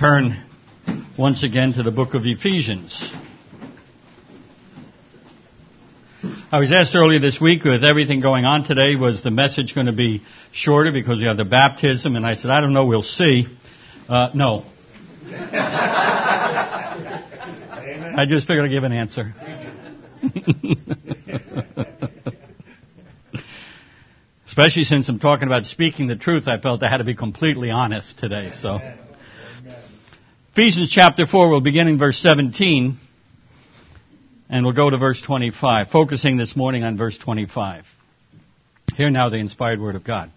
turn once again to the book of Ephesians. I was asked earlier this week, with everything going on today, was the message going to be shorter because we have the baptism? And I said, I don't know, we'll see. No. I just figured I'd give an answer. Especially since I'm talking about speaking the truth, I felt I had to be completely honest today. So, Ephesians chapter 4, we'll begin in verse 17, and we'll go to verse 25, focusing this morning on verse 25. Hear now the inspired word of God.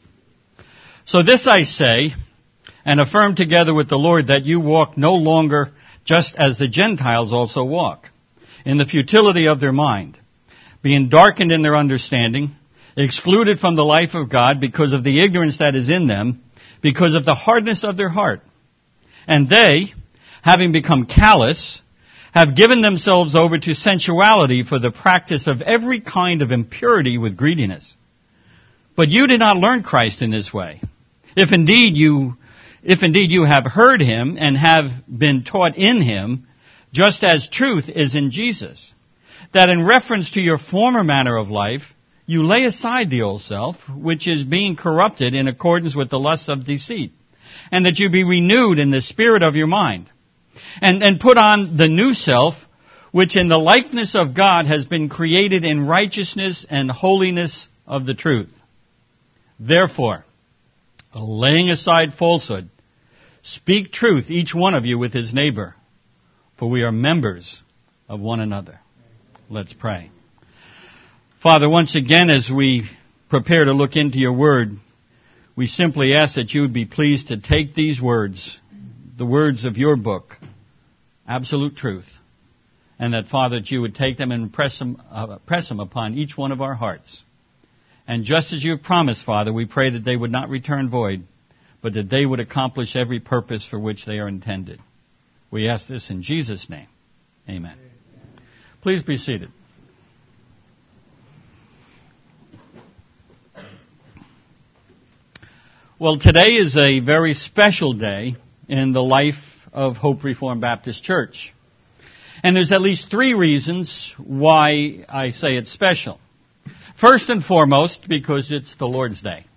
So this I say, and affirm together with the Lord, that you walk no longer just as the Gentiles also walk, in the futility of their mind, being darkened in their understanding, excluded from the life of God because of the ignorance that is in them, because of the hardness of their heart. And they, having become callous, have given themselves over to sensuality for the practice of every kind of impurity with greediness. But you did not learn Christ in this way. If indeed you have heard him and have been taught in him, just as truth is in Jesus, that in reference to your former manner of life, you lay aside the old self, which is being corrupted in accordance with the lusts of deceit, and that you be renewed in the spirit of your mind, and put on the new self, which in the likeness of God has been created in righteousness and holiness of the truth. Therefore, laying aside falsehood, speak truth, each one of you with his neighbor, for we are members of one another. Let's pray. Father, once again, as we prepare to look into your word, we simply ask that you would be pleased to take these words, the words of your book, absolute truth, and that, Father, that you would take them and press them upon each one of our hearts. And just as you have promised, Father, we pray that they would not return void, but that they would accomplish every purpose for which they are intended. We ask this in Jesus' name. Amen. Please be seated. Well, today is a very special day in the life of Hope Reformed Baptist Church. And there's at least three reasons why I say it's special. First and foremost, because it's the Lord's Day.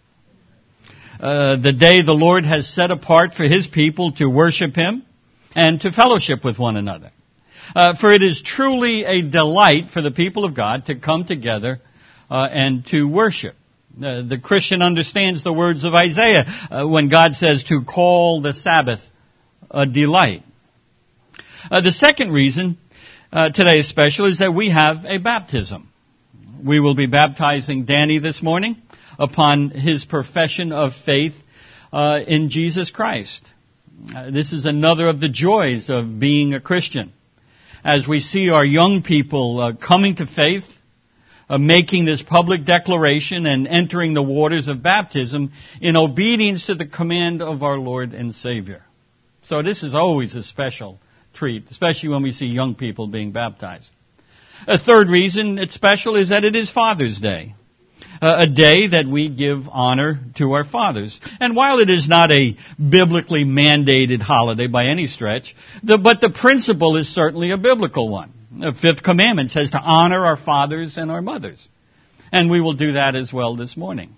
The day the Lord has set apart for his people to worship him and to fellowship with one another. For it is truly a delight for the people of God to come together and to worship. The Christian understands the words of Isaiah when God says to call the Sabbath a delight. The second reason today is special is that we have a baptism. We will be baptizing Danny this morning upon his profession of faith in Jesus Christ. This is another of the joys of being a Christian. As we see our young people coming to faith, making this public declaration and entering the waters of baptism in obedience to the command of our Lord and Savior. So this is always a special treat, especially when we see young people being baptized. A third reason it's special is that it is Father's Day, a day that we give honor to our fathers. And while it is not a biblically mandated holiday by any stretch, but the principle is certainly a biblical one. The fifth commandment says to honor our fathers and our mothers. And we will do that as well this morning.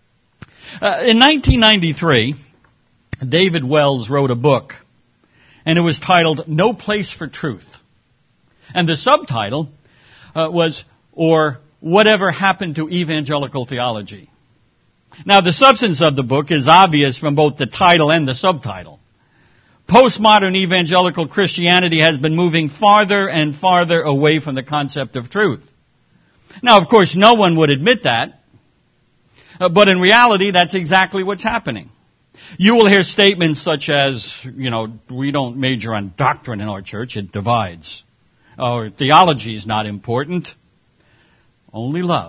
In 1993, David Wells wrote a book, and it was titled No Place for Truth. And the subtitle was, or Whatever Happened to Evangelical Theology. Now, the substance of the book is obvious from both the title and the subtitle. Postmodern evangelical Christianity has been moving farther and farther away from the concept of truth. Now, of course, no one would admit that, but in reality, that's exactly what's happening. You will hear statements such as, we don't major on doctrine in our church, it divides. Or theology is not important, only love.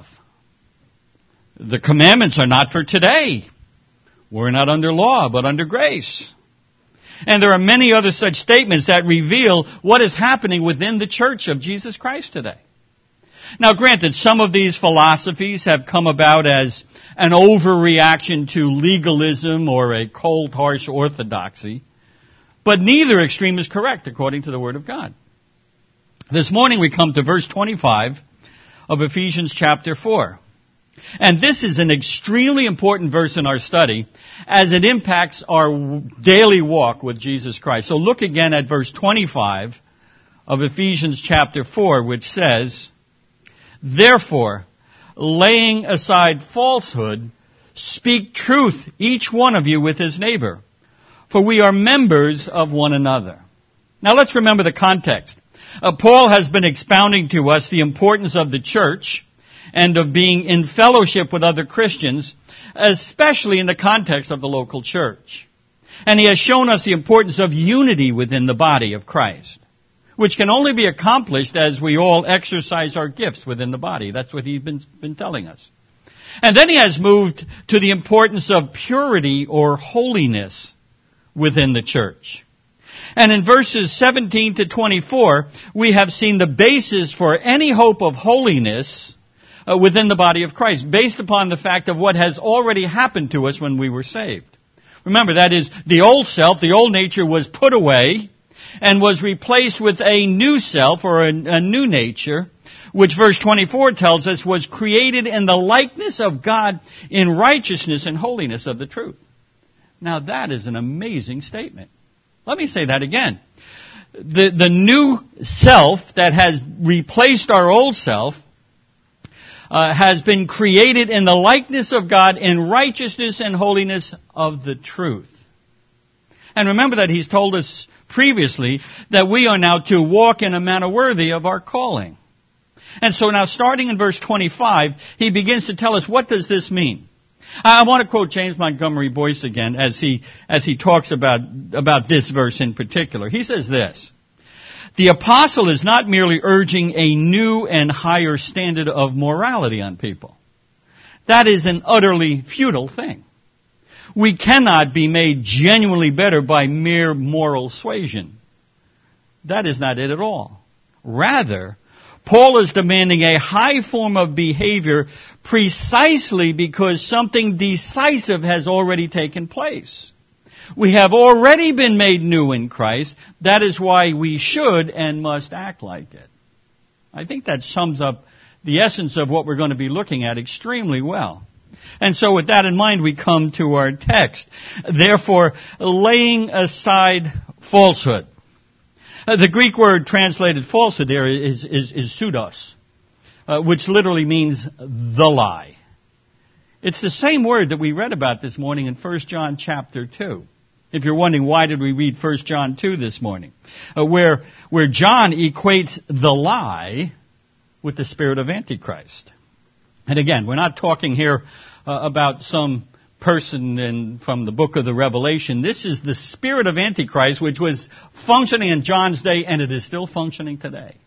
The commandments are not for today. We're not under law, but under grace. And there are many other such statements that reveal what is happening within the church of Jesus Christ today. Now, granted, some of these philosophies have come about as an overreaction to legalism or a cold, harsh orthodoxy. But neither extreme is correct according to the Word of God. This morning we come to verse 25 of Ephesians chapter 4. And this is an extremely important verse in our study as it impacts our daily walk with Jesus Christ. So look again at verse 25 of Ephesians chapter 4, which says, "Therefore, laying aside falsehood, speak truth, each one of you with his neighbor, for we are members of one another." Now let's remember the context. Paul has been expounding to us the importance of the church and of being in fellowship with other Christians, especially in the context of the local church. And he has shown us the importance of unity within the body of Christ, which can only be accomplished as we all exercise our gifts within the body. That's what he's been telling us. And then he has moved to the importance of purity or holiness within the church. And in verses 17 to 24, we have seen the basis for any hope of holiness within the body of Christ, based upon the fact of what has already happened to us when we were saved. Remember, that is, the old self, the old nature was put away and was replaced with a new self, or a new nature, which verse 24 tells us was created in the likeness of God in righteousness and holiness of the truth. Now that is an amazing statement. Let me say that again. The new self that has replaced our old self has been created in the likeness of God in righteousness and holiness of the truth. And remember that he's told us previously that we are now to walk in a manner worthy of our calling. And so now starting in verse 25, he begins to tell us, what does this mean? I want to quote James Montgomery Boyce again as he talks about this verse in particular. He says this: "The apostle is not merely urging a new and higher standard of morality on people. That is an utterly futile thing. We cannot be made genuinely better by mere moral suasion. That is not it at all. Rather, Paul is demanding a high form of behavior precisely because something decisive has already taken place. We have already been made new in Christ. That is why we should and must act like it." I think that sums up the essence of what we're going to be looking at extremely well. And so with that in mind, we come to our text. "Therefore, laying aside falsehood." The Greek word translated falsehood there is pseudos, which literally means the lie. It's the same word that we read about this morning in 1 John chapter 2. If you're wondering why did we read 1 John 2 this morning, where John equates the lie with the spirit of Antichrist. And again, we're not talking here about some person from the book of the Revelation. This is the spirit of Antichrist, which was functioning in John's day, and it is still functioning today.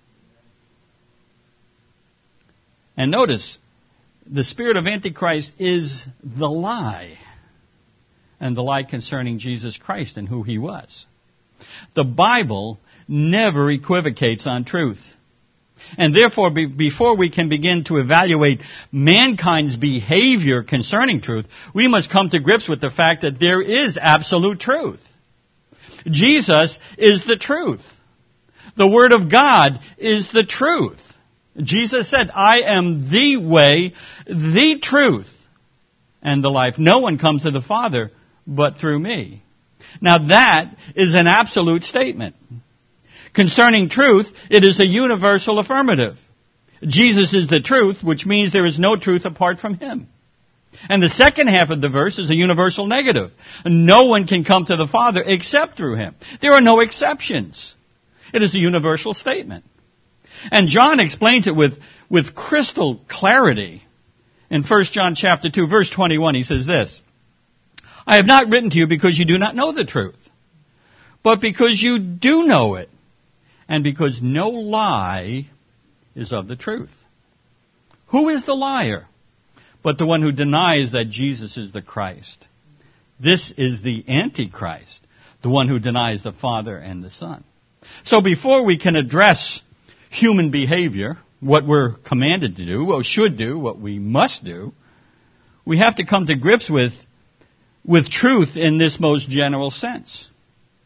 And notice, the spirit of Antichrist is the lie, and the lie concerning Jesus Christ and who he was. The Bible never equivocates on truth. And therefore, before we can begin to evaluate mankind's behavior concerning truth, we must come to grips with the fact that there is absolute truth. Jesus is the truth. The Word of God is the truth. Jesus said, "I am the way, the truth, and the life. No one comes to the Father but through me." Now that is an absolute statement. Concerning truth, it is a universal affirmative. Jesus is the truth, which means there is no truth apart from him. And the second half of the verse is a universal negative. No one can come to the Father except through him. There are no exceptions. It is a universal statement. And John explains it with crystal clarity. In 1 John chapter 2, verse 21, he says this: "I have not written to you because you do not know the truth, but because you do know it, and because no lie is of the truth." Who is the liar but the one who denies that Jesus is the Christ? This is the Antichrist, the one who denies the Father and the Son. So before we can address human behavior, what we're commanded to do, what we should do, what we must do, we have to come to grips with truth in this most general sense.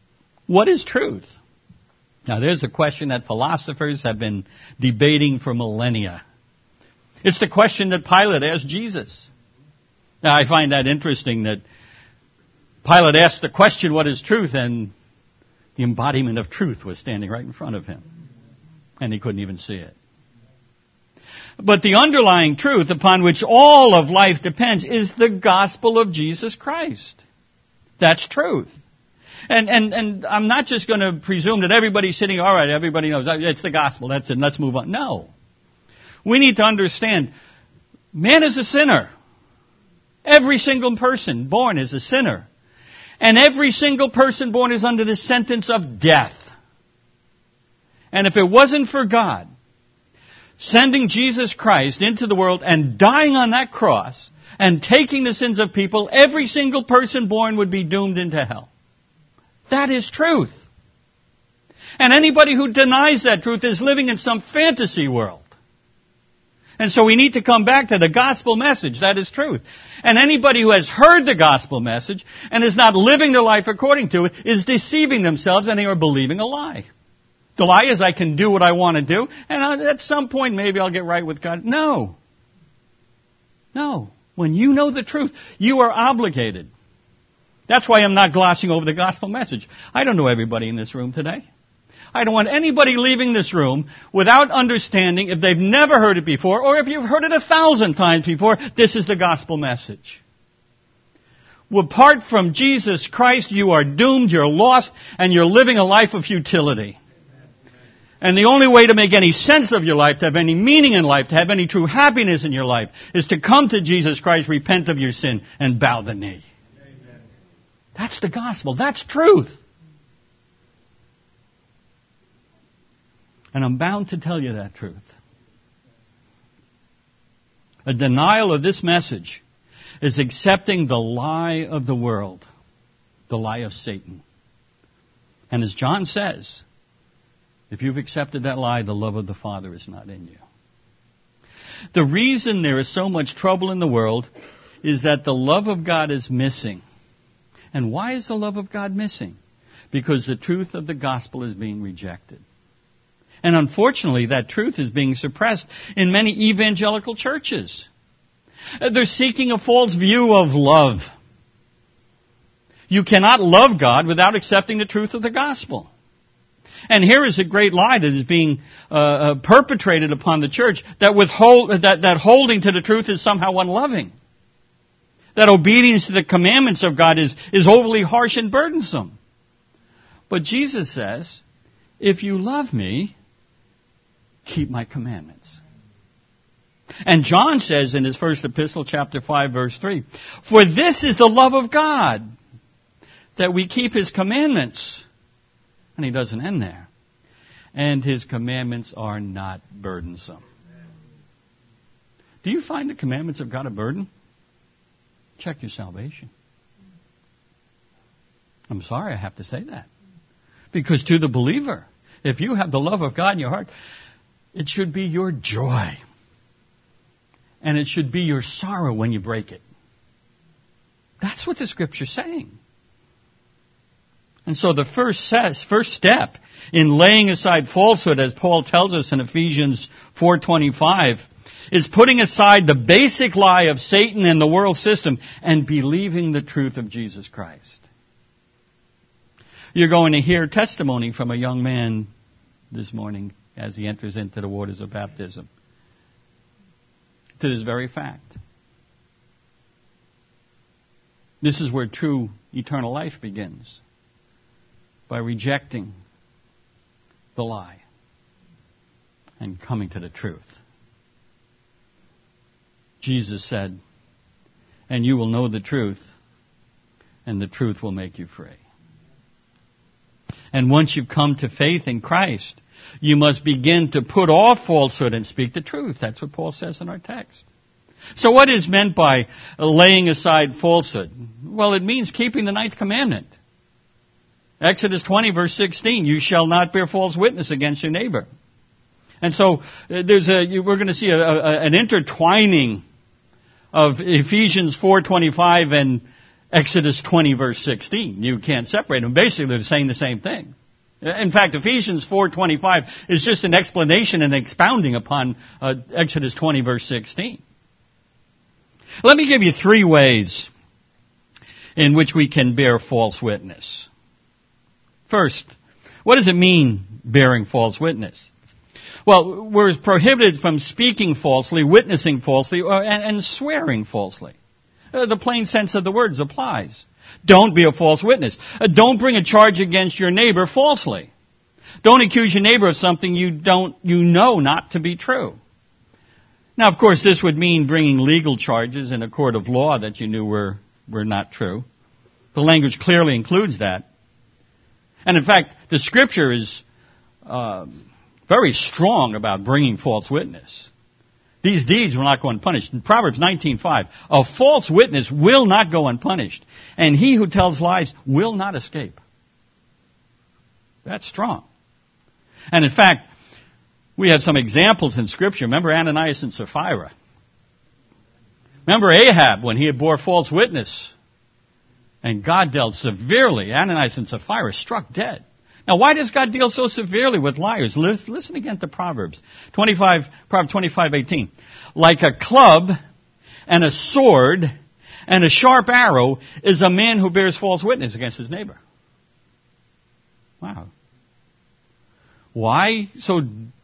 What is truth? Now, there's a question that philosophers have been debating for millennia. It's the question that Pilate asked Jesus. Now, I find that interesting that Pilate asked the question, what is truth? And the embodiment of truth was standing right in front of him. And he couldn't even see it. But the underlying truth upon which all of life depends is the gospel of Jesus Christ. That's truth. And I'm not just going to presume that everybody's sitting, all right, everybody knows, it's the gospel, that's it, let's move on. No. We need to understand, man is a sinner. Every single person born is a sinner. And every single person born is under the sentence of death. And if it wasn't for God sending Jesus Christ into the world and dying on that cross and taking the sins of people, every single person born would be doomed into hell. That is truth. And anybody who denies that truth is living in some fantasy world. And so we need to come back to the gospel message. That is truth. And anybody who has heard the gospel message and is not living their life according to it is deceiving themselves and they are believing a lie. The lie is I can do what I want to do and at some point maybe I'll get right with God. No. No. When you know the truth, you are obligated. That's why I'm not glossing over the gospel message. I don't know everybody in this room today. I don't want anybody leaving this room without understanding, if they've never heard it before, or if you've heard it 1,000 times before, this is the gospel message. Apart from Jesus Christ, you are doomed, you're lost, and you're living a life of futility. And the only way to make any sense of your life, to have any meaning in life, to have any true happiness in your life, is to come to Jesus Christ, repent of your sin, and bow the knee. That's the gospel. That's truth. And I'm bound to tell you that truth. A denial of this message is accepting the lie of the world, the lie of Satan. And as John says, if you've accepted that lie, the love of the Father is not in you. The reason there is so much trouble in the world is that the love of God is missing. And why is the love of God missing? Because the truth of the gospel is being rejected. And unfortunately, that truth is being suppressed in many evangelical churches. They're seeking a false view of love. You cannot love God without accepting the truth of the gospel. And here is a great lie that is being perpetrated upon the church, that holding to the truth is somehow unloving. That obedience to the commandments of God is overly harsh and burdensome. But Jesus says, if you love me, keep my commandments. And John says in his first epistle, chapter 5, verse 3, for this is the love of God, that we keep his commandments. And he doesn't end there. And his commandments are not burdensome. Do you find the commandments of God a burden? Check your salvation. I'm sorry I have to say that. Because to the believer, if you have the love of God in your heart, it should be your joy. And it should be your sorrow when you break it. That's what the Scripture's saying. And so the first step in laying aside falsehood, as Paul tells us in Ephesians 4:25, is putting aside the basic lie of Satan and the world system and believing the truth of Jesus Christ. You're going to hear testimony from a young man this morning as he enters into the waters of baptism to this very fact. This is where true eternal life begins, by rejecting the lie and coming to the truth. Jesus said, and you will know the truth, and the truth will make you free. And once you've come to faith in Christ, you must begin to put off falsehood and speak the truth. That's what Paul says in our text. So what is meant by laying aside falsehood? Well, it means keeping the ninth commandment. Exodus 20, verse 16, you shall not bear false witness against your neighbor. And so we're going to see an intertwining of Ephesians 4:25 Exodus 20, verse 16. You can't separate them. Basically, they're saying the same thing. In fact, Ephesians 4:25 is just an explanation and expounding upon Exodus 20, verse 16. Let me give you 3 ways in which we can bear false witness. First, what does it mean, bearing false witness? Well, we're prohibited from speaking falsely, witnessing falsely, and swearing falsely. The plain sense of the words applies. Don't be a false witness. Don't bring a charge against your neighbor falsely. Don't accuse your neighbor of something you know not to be true. Now, of course, this would mean bringing legal charges in a court of law that you knew were not true. The language clearly includes that. And in fact, the Scripture is very strong about bringing false witness. These deeds will not go unpunished. In Proverbs 19:5, a false witness will not go unpunished, and he who tells lies will not escape. That's strong. And in fact, we have some examples in Scripture. Remember Ananias and Sapphira. Remember Ahab when he had bore false witness, and God dealt severely. Ananias and Sapphira struck dead. Now, why does God deal so severely with liars? Listen again to Proverbs 25:18. Like a club and a sword and a sharp arrow is a man who bears false witness against his neighbor. Wow. Why so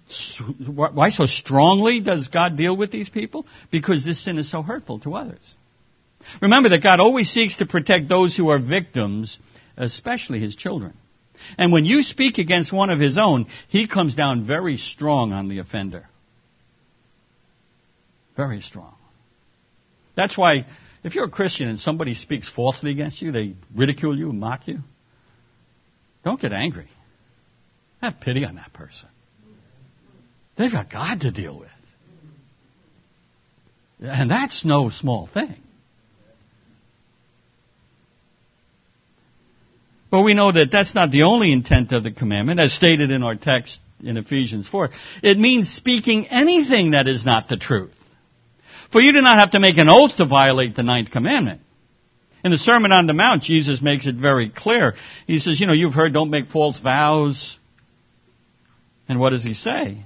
strongly does God deal with these people? Because this sin is so hurtful to others. Remember that God always seeks to protect those who are victims, especially His children. And when you speak against one of His own, He comes down very strong on the offender. Very strong. That's why if you're a Christian and somebody speaks falsely against you, they ridicule you, mock you, don't get angry. Have pity on that person. They've got God to deal with. And that's no small thing. But we know that that's not the only intent of the commandment, as stated in our text in Ephesians 4. It means speaking anything that is not the truth. For you do not have to make an oath to violate the 9th commandment. In the Sermon on the Mount, Jesus makes it very clear. He says, you've heard, don't make false vows. And what does He say?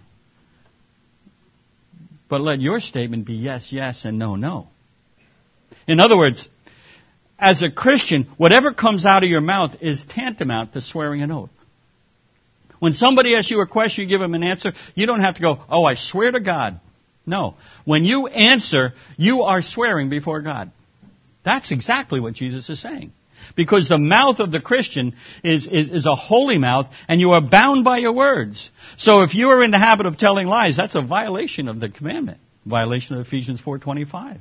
But let your statement be yes, yes, and no, no. In other words, as a Christian, whatever comes out of your mouth is tantamount to swearing an oath. When somebody asks you a question, you give them an answer, you don't have to go, oh, I swear to God. No. When you answer, you are swearing before God. That's exactly what Jesus is saying. Because the mouth of the Christian is a holy mouth, and you are bound by your words. So if you are in the habit of telling lies, that's a violation of the commandment. Violation of Ephesians 4:25.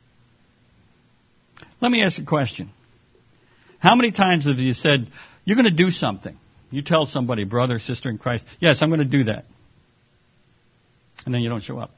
Let me ask a question. How many times have you said, you're going to do something? You tell somebody, brother, sister in Christ, yes, I'm going to do that. And then you don't show up.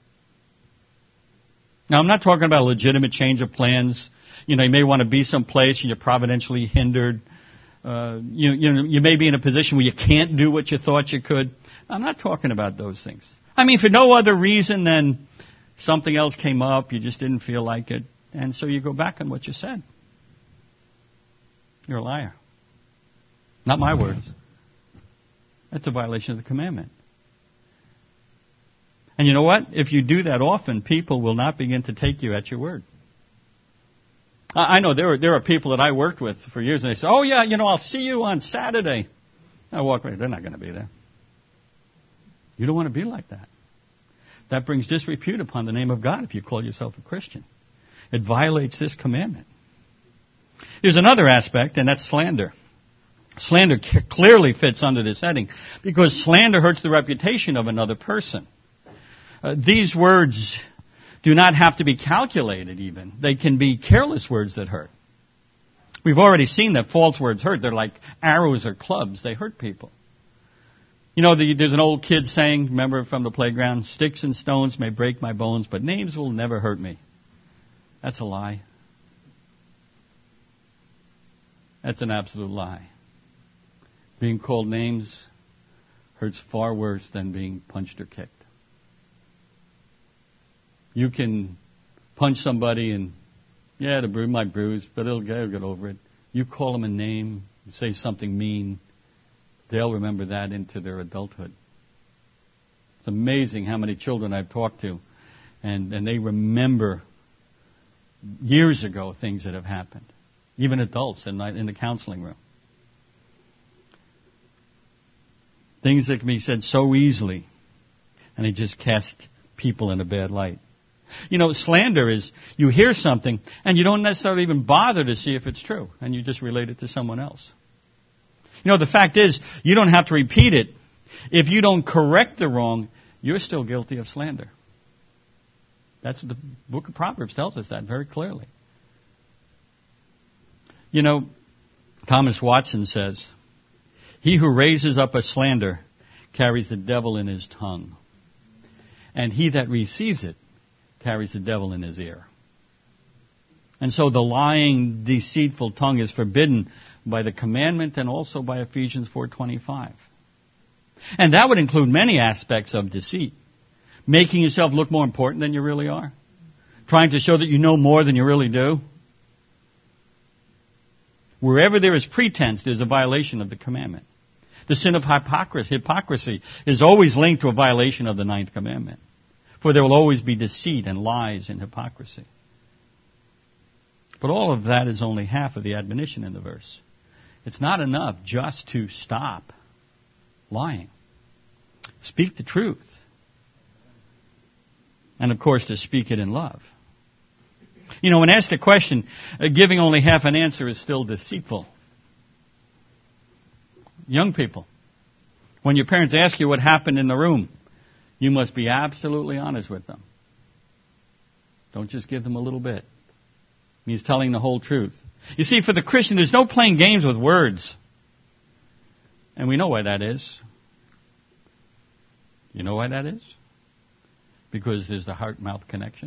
Now, I'm not talking about a legitimate change of plans. You may want to be someplace and you're providentially hindered. You may be in a position where you can't do what you thought you could. I'm not talking about those things. I mean, for no other reason than something else came up, you just didn't feel like it, and so you go back on what you said. You're a liar. Not my words. That's a violation of the commandment. And you know what? If you do that often, people will not begin to take you at your word. I know there are people that I worked with for years, and they say, oh yeah, I'll see you on Saturday. I walk away. They're not going to be there. You don't want to be like that. That brings disrepute upon the name of God if you call yourself a Christian. It violates this commandment. There's another aspect, and that's slander. Slander clearly fits under this heading because slander hurts the reputation of another person. These words do not have to be calculated even. They can be careless words that hurt. We've already seen that false words hurt. They're like arrows or clubs. They hurt people. There's an old kid saying, remember from the playground, sticks and stones may break my bones, but names will never hurt me. That's a lie. That's an absolute lie. Being called names hurts far worse than being punched or kicked. You can punch somebody and Yeah, the bruise might bruise, but they'll get over it. You call them a name, you say something mean, they'll remember that into their adulthood. It's amazing how many children I've talked to, and they remember years ago things that have happened. Even adults in the counseling room. Things that can be said so easily, and they just cast people in a bad light. You know, slander is you hear something, and you don't necessarily even bother to see if it's true, and you just relate it to someone else. You know, the fact is, you don't have to repeat it. If you don't correct the wrong, you're still guilty of slander. That's what the book of Proverbs tells us that very clearly. You know, Thomas Watson says, he who raises up a slander carries the devil in his tongue, and he that receives it carries the devil in his ear. And so the lying, deceitful tongue is forbidden by the commandment and also by Ephesians 4:25. And that would include many aspects of deceit. Making yourself look more important than you really are. Trying to show that you know more than you really do. Wherever there is pretense, there's a violation of the commandment. The sin of hypocrisy is always linked to a violation of the 9th commandment. For there will always be deceit and lies and hypocrisy. But all of that is only half of the admonition in the verse. It's not enough just to stop lying. Speak the truth. And of course to speak it in love. You know, when asked a question, giving only half an answer is still deceitful. Young people, when your parents ask you what happened in the room, you must be absolutely honest with them. Don't just give them a little bit. It means telling the whole truth. You see, for the Christian, there's no playing games with words. And we know why that is. You know why that is? Because there's the heart-mouth connection.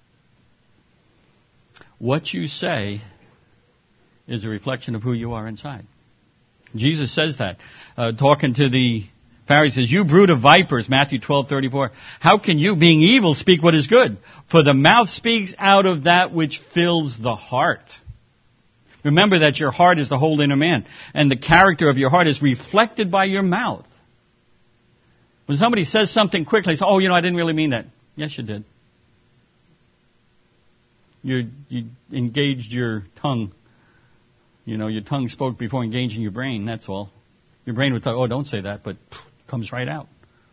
What you say is a reflection of who you are inside. Jesus says that, talking to the Pharisees, you brood of vipers, Matthew 12:34. How can you, being evil, speak what is good? For the mouth speaks out of that which fills the heart. Remember that your heart is the whole inner man, and the character of your heart is reflected by your mouth. When somebody says something quickly, say, I didn't really mean that. Yes, you did. You engaged your tongue. You know, your tongue spoke before engaging your brain, that's all. Your brain would tell, don't say that, but it comes right out.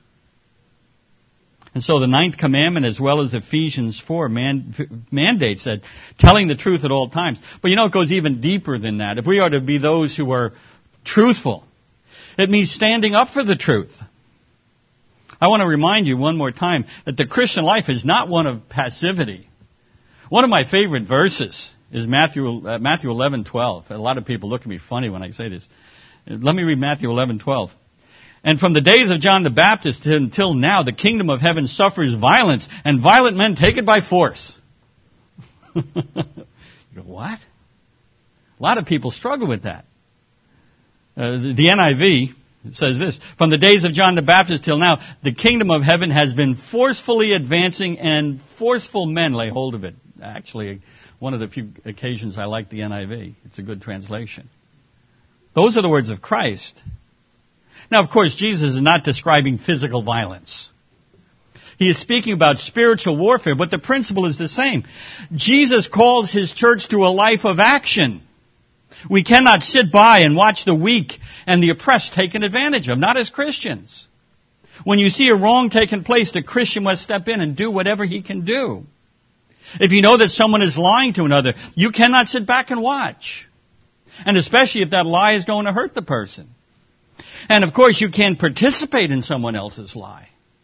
And so the 9th commandment, as well as Ephesians 4, mandates that telling the truth at all times. But it goes even deeper than that. If we are to be those who are truthful, it means standing up for the truth. I want to remind you one more time that the Christian life is not one of passivity. One of my favorite verses is Matthew 11:12. A lot of people look at me funny when I say this. Let me read Matthew 11:12. And from the days of John the Baptist until now, the kingdom of heaven suffers violence, and violent men take it by force. You go, what? A lot of people struggle with that. The NIV says this, from the days of John the Baptist till now, the kingdom of heaven has been forcefully advancing, and forceful men lay hold of it. Actually, one of the few occasions I like the NIV. It's a good translation. Those are the words of Christ. Now, of course, Jesus is not describing physical violence. He is speaking about spiritual warfare, but the principle is the same. Jesus calls his church to a life of action. We cannot sit by and watch the weak and the oppressed taken advantage of, not as Christians. When you see a wrong taking place, the Christian must step in and do whatever he can do. If you know that someone is lying to another, you cannot sit back and watch. And especially if that lie is going to hurt the person. And of course, you can't participate in someone else's lie.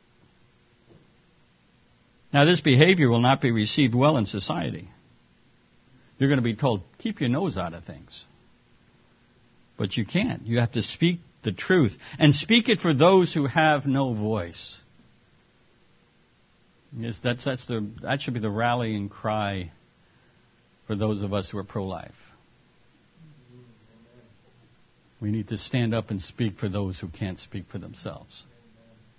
Now, this behavior will not be received well in society. You're going to be told, keep your nose out of things. But you can't. You have to speak the truth. And speak it for those who have no voice. Yes, that should be the rallying cry for those of us who are pro-life. We need to stand up and speak for those who can't speak for themselves.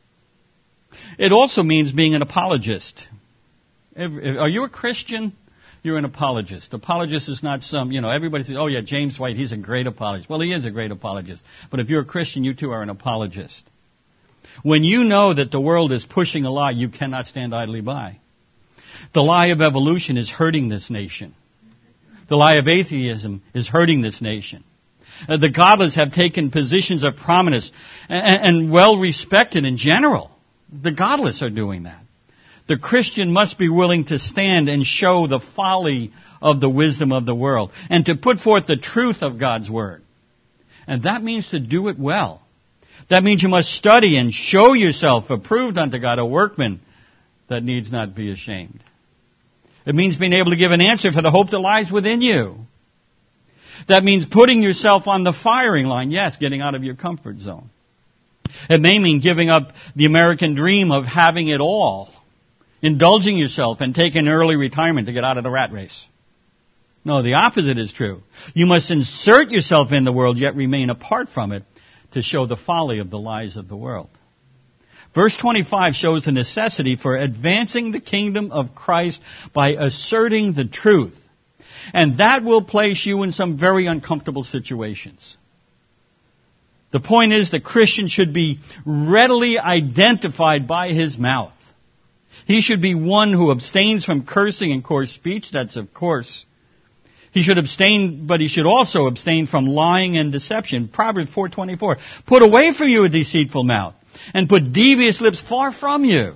It also means being an apologist. Are you a Christian? you're an apologist. Apologist is not everybody says, oh yeah, James White, he's a great apologist. Well, he is a great apologist. But if you're a Christian, you too are an apologist. When you know that the world is pushing a lie, you cannot stand idly by. The lie of evolution is hurting this nation. The lie of atheism is hurting this nation. The godless have taken positions of prominence and well respected in general. The godless are doing that. The Christian must be willing to stand and show the folly of the wisdom of the world and to put forth the truth of God's Word. And that means to do it well. That means you must study and show yourself approved unto God, a workman that needs not be ashamed. It means being able to give an answer for the hope that lies within you. That means putting yourself on the firing line. Yes, getting out of your comfort zone. It may mean giving up the American dream of having it all, indulging yourself and taking early retirement to get out of the rat race. No, the opposite is true. You must insert yourself in the world, yet remain apart from it to show the folly of the lies of the world. Verse 25 shows the necessity for advancing the kingdom of Christ by asserting the truth. And that will place you in some very uncomfortable situations. The point is the Christian should be readily identified by his mouth. He should be one who abstains from cursing and coarse speech. That's of course. He should abstain, but he should also abstain from lying and deception. Proverbs 4:24. Put away from you a deceitful mouth, and put devious lips far from you.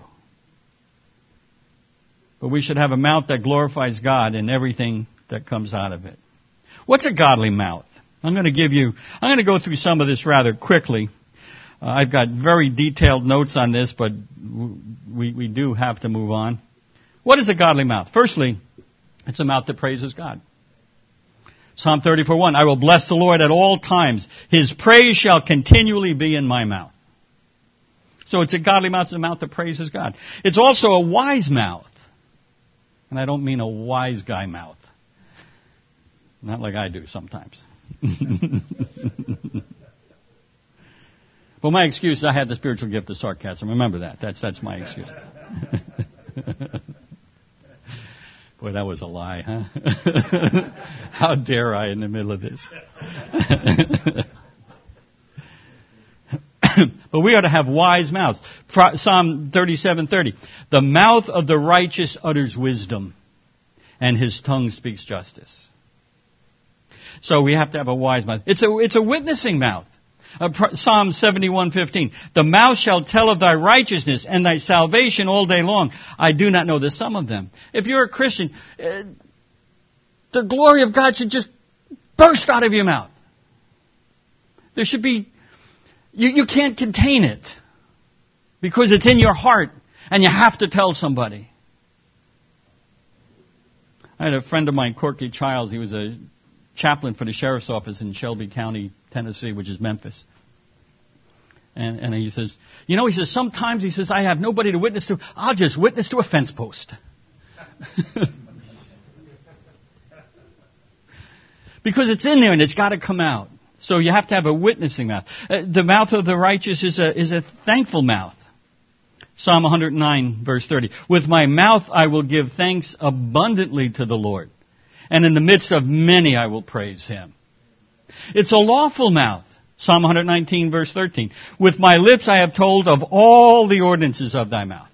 But we should have a mouth that glorifies God in everything that comes out of it. What's a godly mouth? I'm going to go through some of this rather quickly. I've got very detailed notes on this, but we do have to move on. What is a godly mouth? Firstly, it's a mouth that praises God. Psalm 34:1, I will bless the Lord at all times. His praise shall continually be in my mouth. So it's a godly mouth, it's a mouth that praises God. It's also a wise mouth. And I don't mean a wise guy mouth. Not like I do sometimes. Well, my excuse is I had the spiritual gift of sarcasm. Remember that. That's my excuse. Boy, that was a lie, huh? How dare I in the middle of this? But we ought to have wise mouths. Psalm 37:30. The mouth of the righteous utters wisdom, and his tongue speaks justice. So we have to have a wise mouth. It's a witnessing mouth. Psalm 71:15. The mouth shall tell of thy righteousness and thy salvation all day long. I do not know the sum of them. If you're a Christian, the glory of God should just burst out of your mouth. There should be, you can't contain it because it's in your heart and you have to tell somebody. I had a friend of mine, Corky Childs. He was a chaplain for the sheriff's office in Shelby County, Tennessee, which is Memphis. And he says, sometimes, he says, I have nobody to witness to. I'll just witness to a fence post. Because it's in there and it's got to come out. So you have to have a witnessing mouth. The mouth of the righteous is a thankful mouth. Psalm 109, verse 30. With my mouth I will give thanks abundantly to the Lord, and in the midst of many I will praise him. It's a lawful mouth. Psalm 119, verse 13. With my lips I have told of all the ordinances of thy mouth.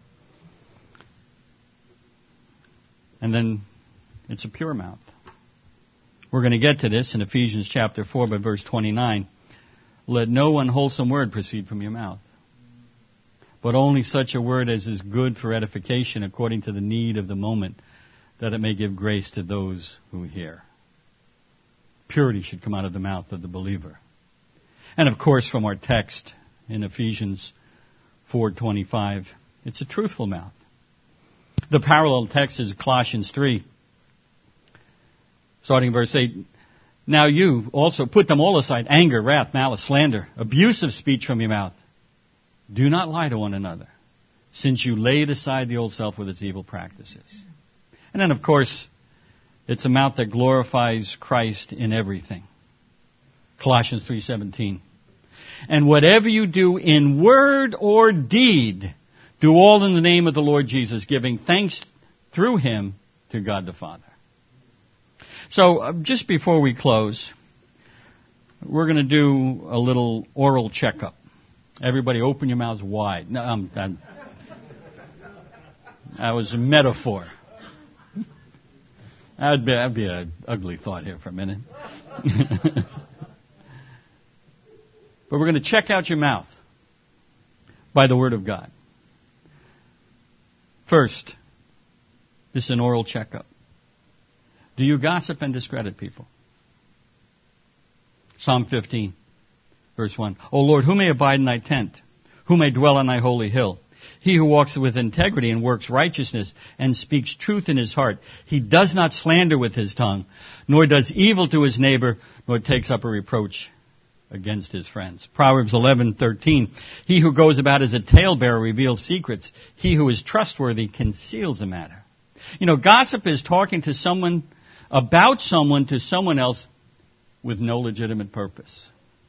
And then it's a pure mouth. We're going to get to this in Ephesians chapter 4, but verse 29. Let no unwholesome word proceed from your mouth, but only such a word as is good for edification according to the need of the moment, that it may give grace to those who hear. Purity should come out of the mouth of the believer. And of course, from our text in Ephesians 4:25, it's a truthful mouth. The parallel text is Colossians 3, starting verse 8. Now you also put them all aside, anger, wrath, malice, slander, abusive speech from your mouth. Do not lie to one another, since you laid aside the old self with its evil practices. And then, of course, it's a mouth that glorifies Christ in everything. Colossians 3:17. And whatever you do in word or deed, do all in the name of the Lord Jesus, giving thanks through him to God the Father. So just before we close, we're going to do a little oral checkup. Everybody open your mouths wide. No, that was a metaphor. That'd be an ugly thought here for a minute. But we're going to check out your mouth by the Word of God. First, this is an oral checkup. Do you gossip and discredit people? Psalm 15, verse 1. O Lord, who may abide in thy tent? Who may dwell on thy holy hill? He who walks with integrity and works righteousness and speaks truth in his heart. He does not slander with his tongue, nor does evil to his neighbor, nor takes up a reproach against his friends. Proverbs 11:13. He who goes about as a talebearer reveals secrets. He who is trustworthy conceals a matter. You know, gossip is talking to someone about someone to someone else with no legitimate purpose.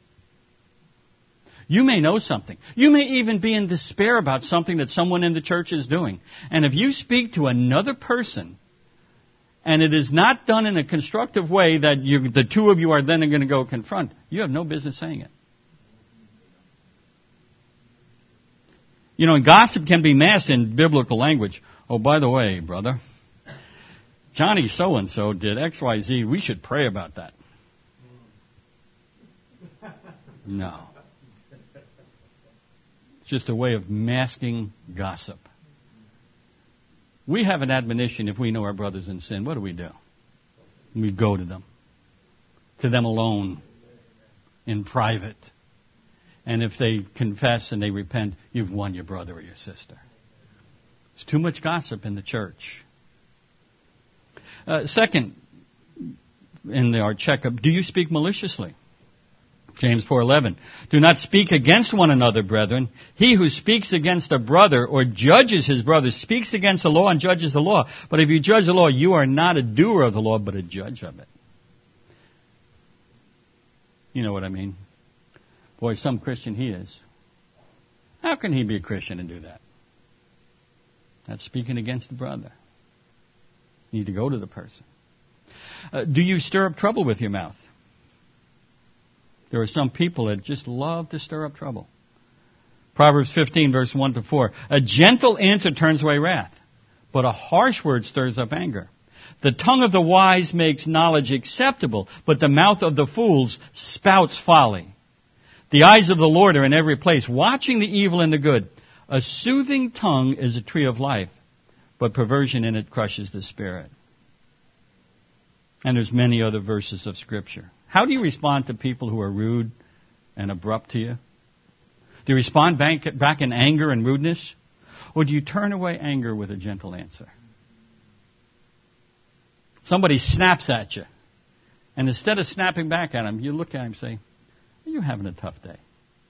You may know something. You may even be in despair about something that someone in the church is doing. And if you speak to another person, and it is not done in a constructive way that the two of you are then going to go confront, you have no business saying it. You know, and gossip can be masked in biblical language. Oh, by the way, brother, Johnny so-and-so did X, Y, Z. We should pray about that. No. It's just a way of masking gossip. We have an admonition if we know our brothers in sin. What do? We go to them alone, in private. And if they confess and they repent, you've won your brother or your sister. There's too much gossip in the church. Second, in our checkup, do you speak maliciously? James 4:11. Do not speak against one another, brethren. He who speaks against a brother or judges his brother speaks against the law and judges the law. But if you judge the law, you are not a doer of the law, but a judge of it. You know what I mean? Boy, some Christian he is. How can he be a Christian and do that? That's speaking against the brother. You need to go to the person. Do you stir up trouble with your mouth? There are some people that just love to stir up trouble. Proverbs 15, verse 1 to 4. A gentle answer turns away wrath, but a harsh word stirs up anger. The tongue of the wise makes knowledge acceptable, but the mouth of the fools spouts folly. The eyes of the Lord are in every place, watching the evil and the good. A soothing tongue is a tree of life, but perversion in it crushes the spirit. And there's many other verses of Scripture. How do you respond to people who are rude and abrupt to you? Do you respond back in anger and rudeness? Or do you turn away anger with a gentle answer? Somebody snaps at you. And instead of snapping back at him, you look at him and say, "You're having a tough day.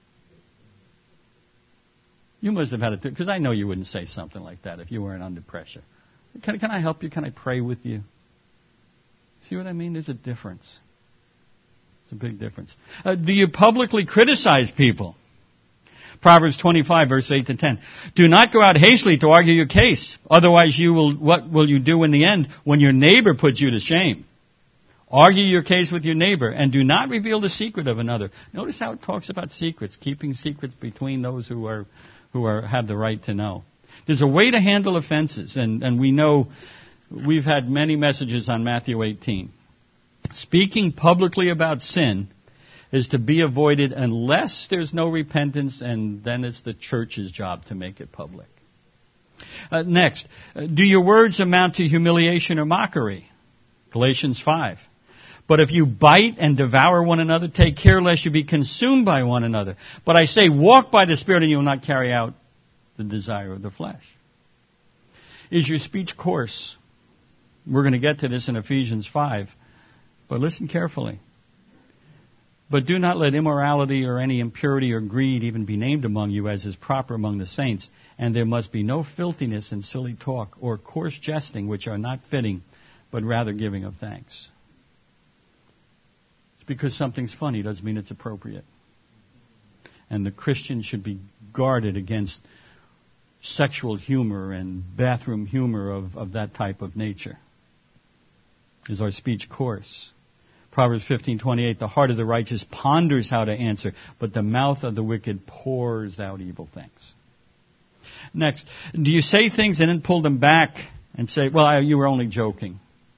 You must have had it, because I know you wouldn't say something like that if you weren't under pressure. Can I help you? Can I pray with you?" See what I mean? There's a difference. It's a big difference. Do you publicly criticize people? Proverbs 25, verse 8 to 10. Do not go out hastily to argue your case. Otherwise, what will you do in the end when your neighbor puts you to shame? Argue your case with your neighbor, and do not reveal the secret of another. Notice how it talks about secrets, keeping secrets between those who have the right to know. There's a way to handle offenses, and we know we've had many messages on Matthew 18. Speaking publicly about sin is to be avoided unless there's no repentance, and then it's the church's job to make it public. Next, do your words amount to humiliation or mockery? Galatians 5. But if you bite and devour one another, take care lest you be consumed by one another. But I say, walk by the Spirit, and you will not carry out the desire of the flesh. Is your speech coarse? We're going to get to this in Ephesians 5. But listen carefully. But do not let immorality or any impurity or greed even be named among you, as is proper among the saints. And there must be no filthiness and silly talk or coarse jesting, which are not fitting, but rather giving of thanks. It's because something's funny doesn't mean it's appropriate. And the Christian should be guarded against sexual humor and bathroom humor of that type of nature. Is our speech coarse? Proverbs 15:28, the heart of the righteous ponders how to answer, but the mouth of the wicked pours out evil things. Next, do you say things and then pull them back and say, well, you were only joking?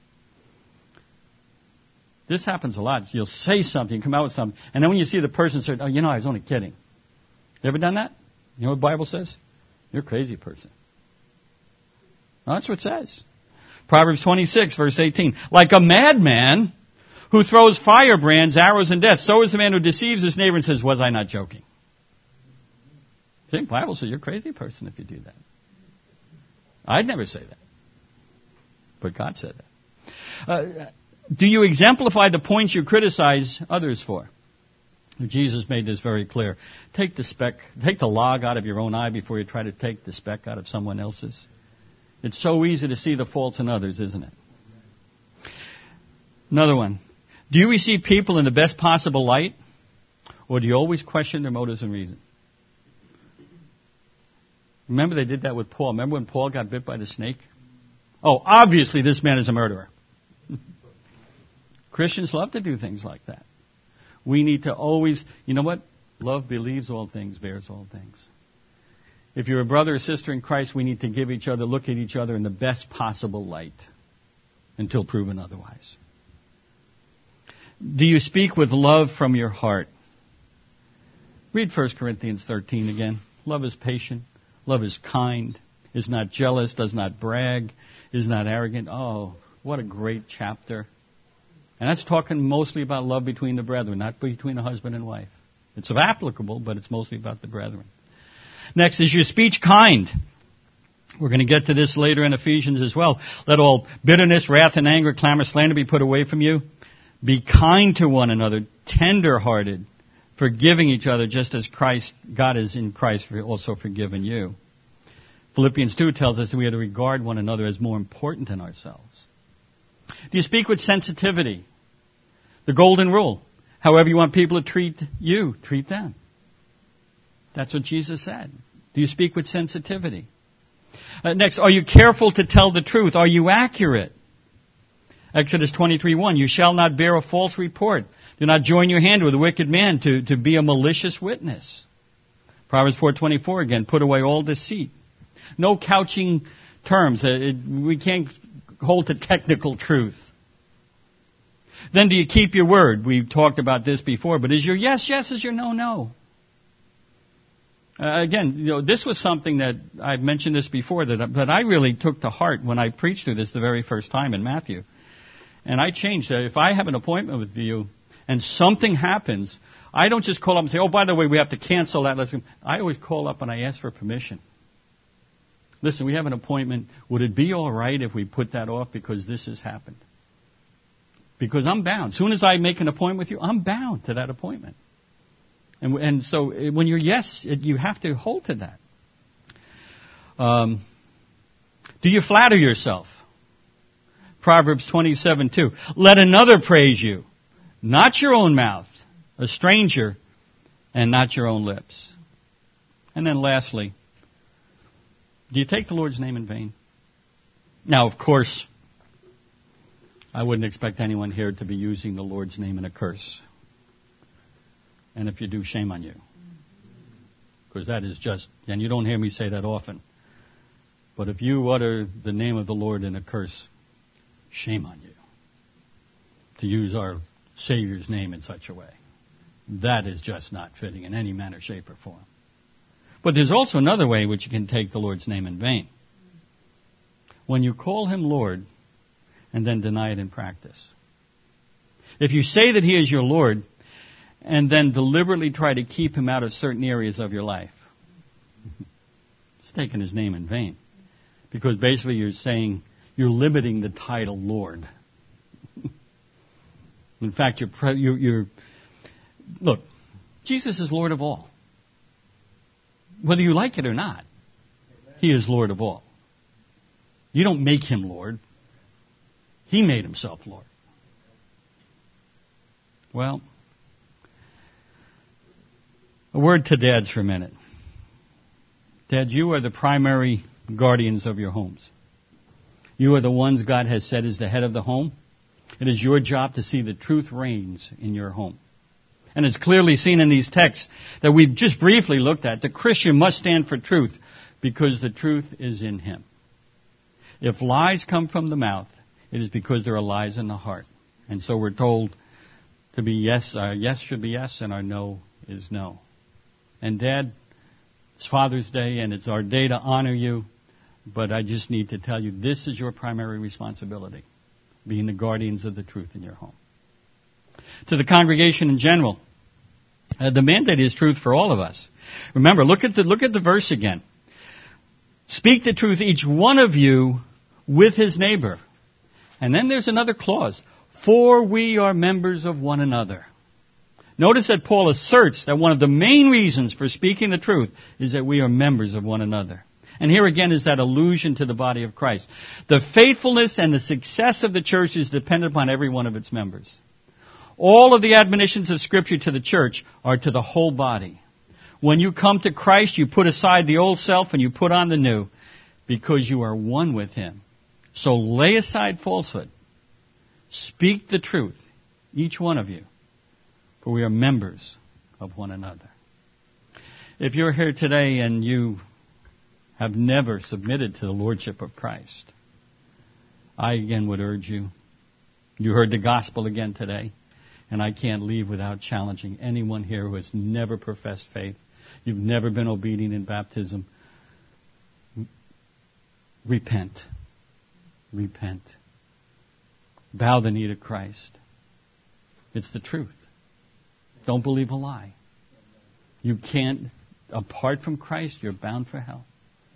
This happens a lot. You'll say something, come out with something, and then when you see the person say, oh, I was only kidding. You ever done that? You know what the Bible says? You're a crazy person. Well, that's what it says. Proverbs 26, verse 18. Like a madman who throws firebrands, arrows, and death, so is the man who deceives his neighbor and says, was I not joking? The Bible says you're a crazy person if you do that. I'd never say that. But God said that. Do you exemplify the points you criticize others for? Jesus made this very clear. Take the log out of your own eye before you try to take the speck out of someone else's. It's so easy to see the faults in others, isn't it? Another one. Do you receive people in the best possible light? Or do you always question their motives and reason? Remember they did that with Paul. Remember when Paul got bit by the snake? Oh, obviously this man is a murderer. Christians love to do things like that. We need to always, you know what? Love believes all things, bears all things. If you're a brother or sister in Christ, we need to look at each other in the best possible light until proven otherwise. Do you speak with love from your heart? Read 1 Corinthians 13 again. Love is patient. Love is kind. Is not jealous. Does not brag. Is not arrogant. Oh, what a great chapter. And that's talking mostly about love between the brethren, not between a husband and wife. It's applicable, but it's mostly about the brethren. Next, is your speech kind? We're going to get to this later in Ephesians as well. Let all bitterness, wrath, and anger, clamor, slander be put away from you. Be kind to one another, tender-hearted, forgiving each other just as God is in Christ also forgiven you. Philippians 2 tells us that we are to regard one another as more important than ourselves. Do you speak with sensitivity? The golden rule. However you want people to treat you, treat them. That's what Jesus said. Do you speak with sensitivity? Next, are you careful to tell the truth? Are you accurate? Exodus 23:1, you shall not bear a false report. Do not join your hand with a wicked man to be a malicious witness. Proverbs 4:24 again, put away all deceit. No couching terms. We can't hold to technical truth. Then do you keep your word? We've talked about this before, but is your yes, yes, is your no, no? Again, this was something that I've mentioned this before that I really took to heart when I preached through this the very first time in Matthew. And I changed that. If I have an appointment with you and something happens, I don't just call up and say, oh, by the way, we have to cancel that. I always call up and I ask for permission. Listen, we have an appointment. Would it be all right if we put that off because this has happened? Because I'm bound. As soon as I make an appointment with you, I'm bound to that appointment. And so when you're yes, you have to hold to that. Do you flatter yourself? Proverbs 27:2. Let another praise you, not your own mouth, a stranger, and not your own lips. And then lastly, do you take the Lord's name in vain? Now, of course, I wouldn't expect anyone here to be using the Lord's name in a curse. And if you do, shame on you. Because that is just, and you don't hear me say that often. But if you utter the name of the Lord in a curse, shame on you. To use our Savior's name in such a way. That is just not fitting in any manner, shape, or form. But there's also another way in which you can take the Lord's name in vain. When you call Him Lord and then deny it in practice. If you say that He is your Lord and then deliberately try to keep Him out of certain areas of your life, it's taking His name in vain. Because basically you're saying, you're limiting the title Lord. In fact, look, Jesus is Lord of all. Whether you like it or not, He is Lord of all. You don't make Him Lord. He made Himself Lord. Well, a word to dads for a minute. Dad, you are the primary guardians of your homes. You are the ones God has set as the head of the home. It is your job to see the truth reigns in your home. And it's clearly seen in these texts that we've just briefly looked at. The Christian must stand for truth because the truth is in him. If lies come from the mouth, it is because there are lies in the heart. And so we're told to be yes, our yes should be yes, and our no is no. And Dad, it's Father's Day, and it's our day to honor you, but I just need to tell you, this is your primary responsibility, being the guardians of the truth in your home. To the congregation in general, the mandate is truth for all of us. Remember, look at the verse again. Speak the truth, each one of you, with his neighbor. And then there's another clause. For we are members of one another. Notice that Paul asserts that one of the main reasons for speaking the truth is that we are members of one another. And here again is that allusion to the body of Christ. The faithfulness and the success of the church is dependent upon every one of its members. All of the admonitions of Scripture to the church are to the whole body. When you come to Christ, you put aside the old self and you put on the new because you are one with him. So lay aside falsehood. Speak the truth, each one of you, for we are members of one another. If you're here today and you have never submitted to the Lordship of Christ, I again would urge you. You heard the gospel again today, and I can't leave without challenging anyone here who has never professed faith. You've never been obedient in baptism. Repent. Repent. Bow the knee to Christ. It's the truth. Don't believe a lie. You can't, apart from Christ, you're bound for hell.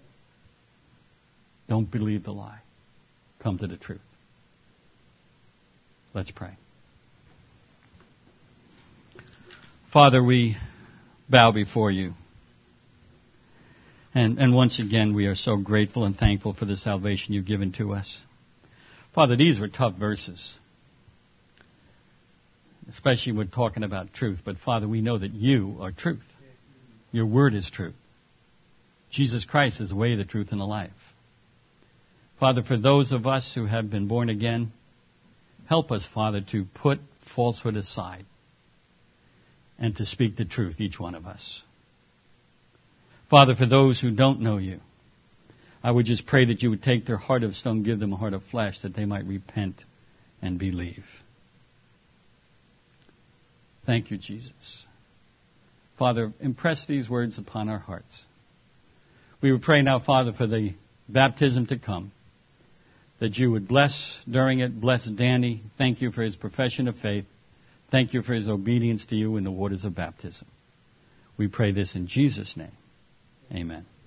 Don't believe the lie. Come to the truth. Let's pray. Father, we bow before you. And once again, we are so grateful and thankful for the salvation you've given to us. Father, these were tough verses, especially when talking about truth. But Father, we know that you are truth. Your word is truth. Jesus Christ is the way, the truth, and the life. Father, for those of us who have been born again, help us, Father, to put falsehood aside and to speak the truth, each one of us. Father, for those who don't know you, I would just pray that you would take their heart of stone, give them a heart of flesh, that they might repent and believe. Thank you, Jesus. Father, impress these words upon our hearts. We would pray now, Father, for the baptism to come, that you would bless during it, bless Danny. Thank you for his profession of faith. Thank you for his obedience to you in the waters of baptism. We pray this in Jesus' name. Amen.